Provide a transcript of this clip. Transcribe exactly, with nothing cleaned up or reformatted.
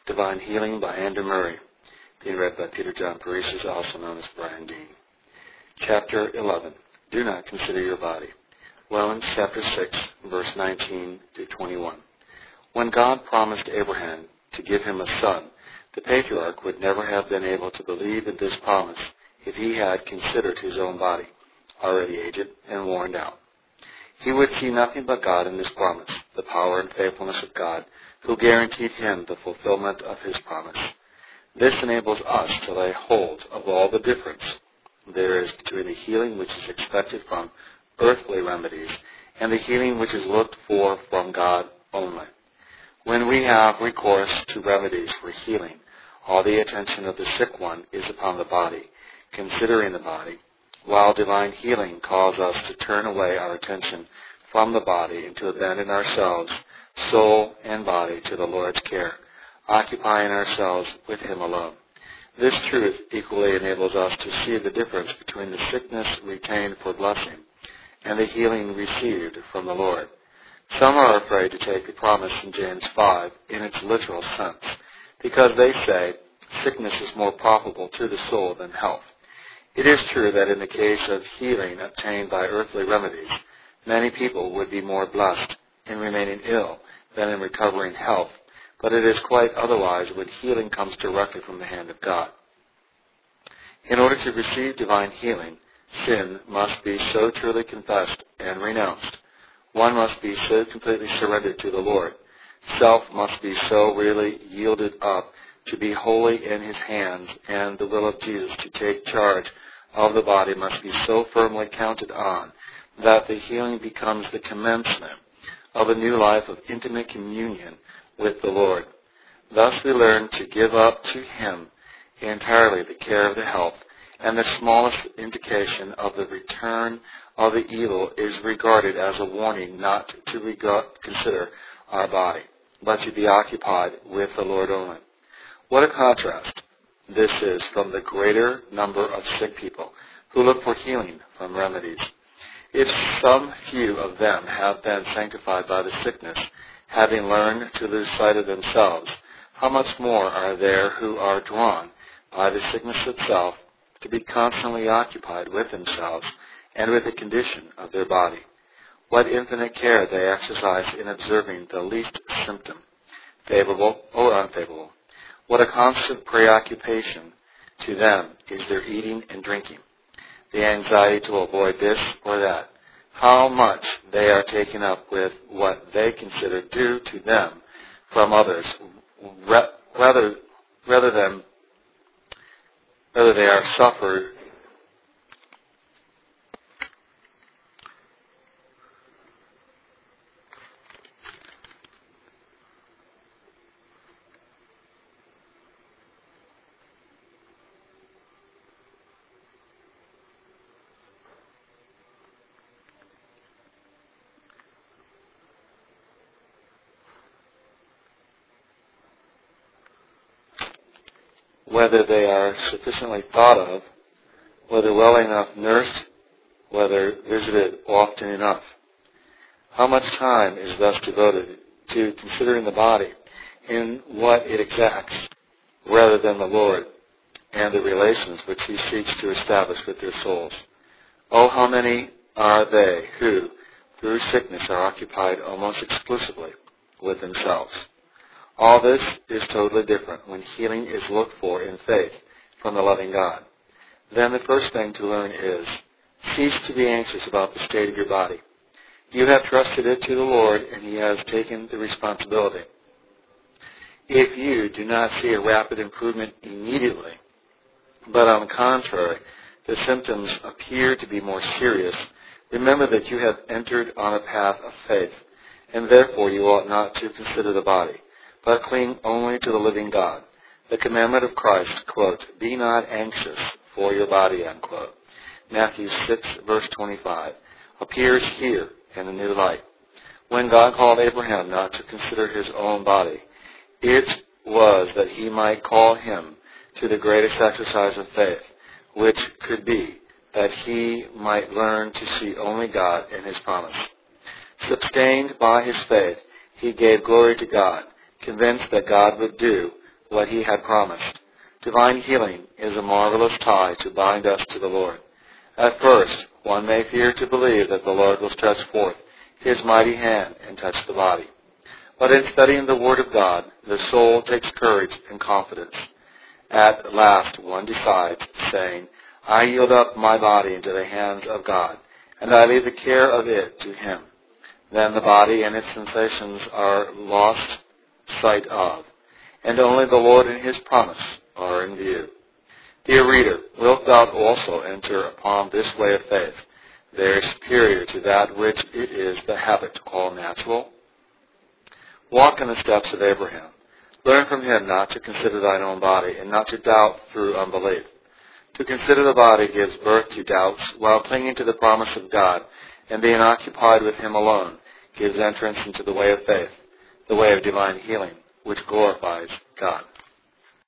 Divine Healing by Andrew Murray, being read by Peter John Paresis, also known as Brian Dean. Chapter eleven. Do not consider your body. Romans chapter six, verse nineteen to twenty-one. When God promised Abraham to give him a son, the patriarch would never have been able to believe in this promise if he had considered his own body, already aged and worn out. He would see nothing but God in this promise, the power and faithfulness of God, who guaranteed him the fulfillment of his promise. This enables us to lay hold of all the difference there is between the healing which is expected from earthly remedies and the healing which is looked for from God only. When we have recourse to remedies for healing, all the attention of the sick one is upon the body, considering the body, while divine healing calls us to turn away our attention from the body and to abandon ourselves, soul and body, to the Lord's care, occupying ourselves with Him alone. This truth equally enables us to see the difference between the sickness retained for blessing and the healing received from the Lord. Some are afraid to take the promise in James five in its literal sense, because they say sickness is more profitable to the soul than health. It is true that in the case of healing obtained by earthly remedies, many people would be more blessed in remaining ill than in recovering health, but it is quite otherwise when healing comes directly from the hand of God. In order to receive divine healing, sin must be so truly confessed and renounced. One must be so completely surrendered to the Lord. Self must be so really yielded up to be wholly in His hands, and the will of Jesus to take charge of the body must be so firmly counted on that the healing becomes the commencement of a new life of intimate communion with the Lord. Thus we learn to give up to Him entirely the care of the health, and the smallest indication of the return of the evil is regarded as a warning not to regard, consider our body, but to be occupied with the Lord only. What a contrast this is from the greater number of sick people who look for healing from remedies. If some few of them have been sanctified by the sickness, having learned to lose sight of themselves, how much more are there who are drawn by the sickness itself to be constantly occupied with themselves and with the condition of their body? What infinite care they exercise in observing the least symptom, favorable or unfavorable. What a constant preoccupation to them is their eating and drinking, the anxiety to avoid this or that. How much they are taken up with what they consider due to them from others, rather rather than whether they are suffered whether they are sufficiently thought of, whether well enough nursed, whether visited often enough. How much time is thus devoted to considering the body in what it exacts, rather than the Lord and the relations which He seeks to establish with their souls? Oh, how many are they who, through sickness, are occupied almost exclusively with themselves. All this is totally different when healing is looked for in faith from the loving God. Then the first thing to learn is, cease to be anxious about the state of your body. You have trusted it to the Lord, and He has taken the responsibility. If you do not see a rapid improvement immediately, but on the contrary, the symptoms appear to be more serious, remember that you have entered on a path of faith, and therefore you ought not to consider the body, but cling only to the living God. The commandment of Christ, quote, be not anxious for your body, unquote, Matthew six, verse twenty-five, appears here in a new light. When God called Abraham not to consider his own body, it was that He might call him to the greatest exercise of faith, which could be that he might learn to see only God and His promise. Sustained by his faith, he gave glory to God, convinced that God would do what he had promised. Divine healing is a marvelous tie to bind us to the Lord. At first, one may fear to believe that the Lord will stretch forth his mighty hand and touch the body. But in studying the Word of God, the soul takes courage and confidence. At last, one decides, saying, I yield up my body into the hands of God, and I leave the care of it to Him. Then the body and its sensations are lost sight of, and only the Lord and His promise are in view. Dear reader, wilt thou also enter upon this way of faith, very superior to that which it is the habit to call natural? Walk in the steps of Abraham. Learn from him not to consider thine own body, and not to doubt through unbelief. To consider the body gives birth to doubts, while clinging to the promise of God and being occupied with Him alone gives entrance into the way of faith, the way of divine healing, which glorifies God.